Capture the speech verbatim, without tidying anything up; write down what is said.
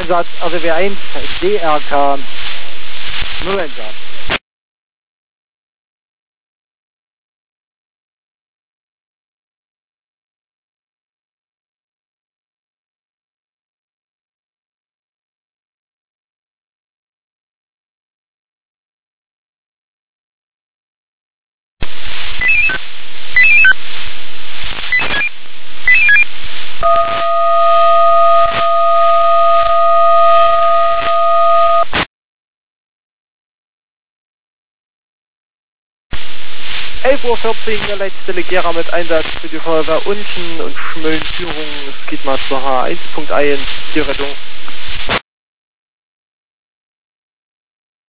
Einsatz A W W eins, D R K, November. elf Uhr vierzehn, der letzte Legera mit Einsatz für die Feuerwehr unten und Schmölln-Führung. Es geht mal zur H eins Punkt eins, Tierrettung.